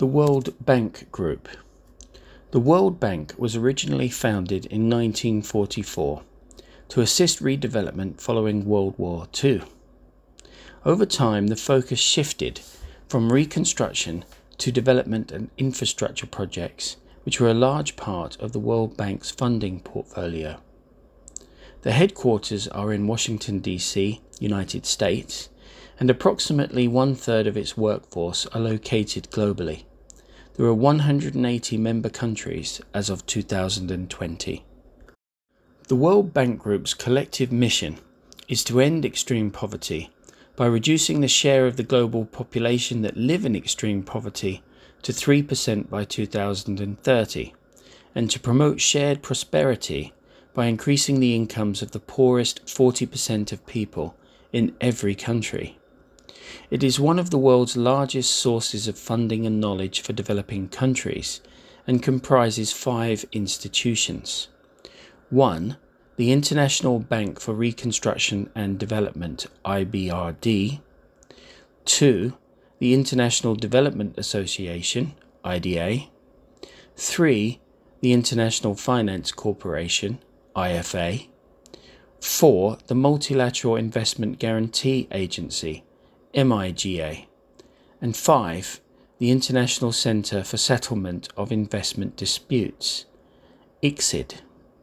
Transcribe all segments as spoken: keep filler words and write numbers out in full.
The World Bank Group. The World Bank was originally founded in nineteen forty-four to assist redevelopment following World War Two. Over time, the focus shifted from reconstruction to development and infrastructure projects, which were a large part of the World Bank's funding portfolio. The headquarters are in Washington, D C, United States, and approximately one-third of its workforce are located globally. There are one hundred eighty member countries as of two thousand twenty. The World Bank Group's collective mission is to end extreme poverty by reducing the share of the global population that live in extreme poverty to three percent by two thousand thirty, and to promote shared prosperity by increasing the incomes of the poorest forty percent of people in every country. It is one of the world's largest sources of funding and knowledge for developing countries and comprises five institutions. One, the International Bank for Reconstruction and Development, I B R D. Two, the International Development Association, I D A. Three, the International Finance Corporation, I F A. Four, the Multilateral Investment Guarantee Agency, M I G A. And five, the International Centre for Settlement of Investment Disputes, I C S I D.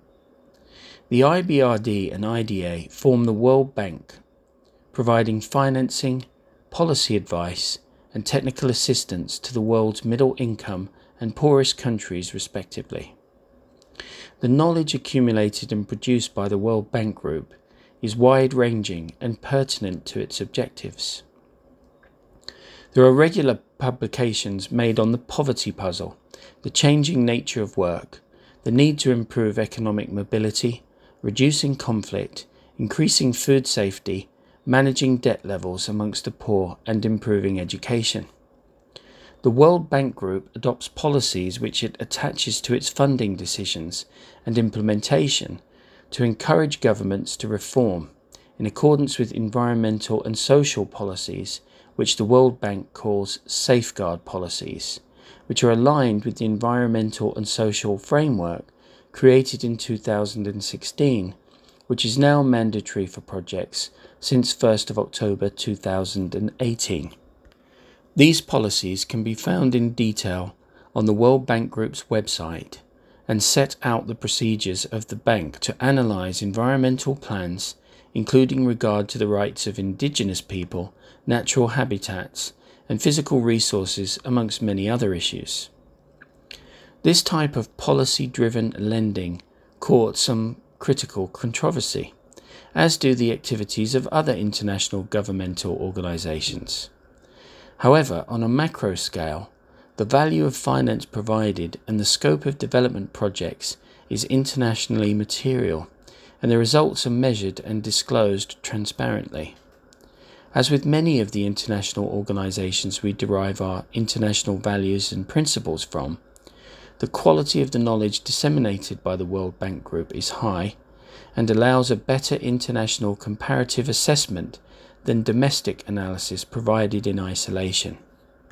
The I B R D and I D A form the World Bank, providing financing, policy advice, and technical assistance to the world's middle income and poorest countries respectively. The knowledge accumulated and produced by the World Bank Group is wide-ranging and pertinent to its objectives. There are regular publications made on the poverty puzzle, the changing nature of work, the need to improve economic mobility, reducing conflict, increasing food safety, managing debt levels amongst the poor, and improving education. The World Bank Group adopts policies which it attaches to its funding decisions and implementation to encourage governments to reform in accordance with environmental and social policies, which the World Bank calls safeguard policies, which are aligned with the environmental and social framework created in two thousand sixteen, which is now mandatory for projects since first of October two thousand eighteen. These policies can be found in detail on the World Bank Group's website and set out the procedures of the bank to analyse environmental plans, including regard to the rights of indigenous people, natural habitats, and physical resources, amongst many other issues. This type of policy-driven lending caught some critical controversy, as do the activities of other international governmental organisations. However, on a macro scale, the value of finance provided and the scope of development projects is internationally material, and the results are measured and disclosed transparently. As with many of the international organisations we derive our international values and principles from, the quality of the knowledge disseminated by the World Bank Group is high and allows a better international comparative assessment than domestic analysis provided in isolation.